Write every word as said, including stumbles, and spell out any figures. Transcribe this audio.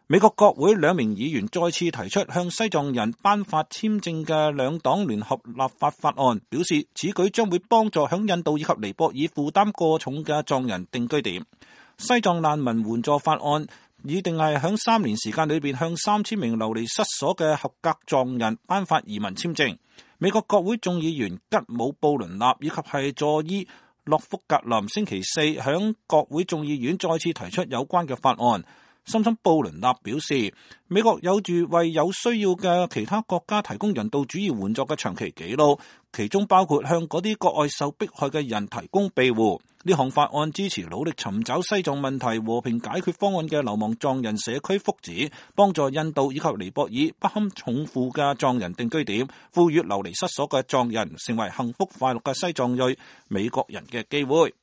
美國國會兩名議員再次提出向西藏人頒發簽證嘅兩黨聯合立法法案，表示此舉將會幫助響印度以及尼泊爾負擔過重嘅藏人定居點。西藏難民援助法案擬定係響三年時間裏邊向三千名流離失所嘅合格藏人頒發移民簽證。美國國會眾議員吉姆布倫納以及係佐伊洛福格林星期四響國會眾議院再次提出有關嘅法案。深深布倫納表示，美國有住為有需要嘅其他國家提供人道主義援助嘅長期紀錄，其中包括向嗰啲國外受迫害嘅人提供庇護。呢項法案支持努力尋找西藏問題和平解決方案嘅流亡藏人社區福祉，幫助印度以及尼泊爾不堪重負嘅藏人定居點，賦予流離失所嘅藏人成為幸福快樂嘅西藏裔美國人嘅機會。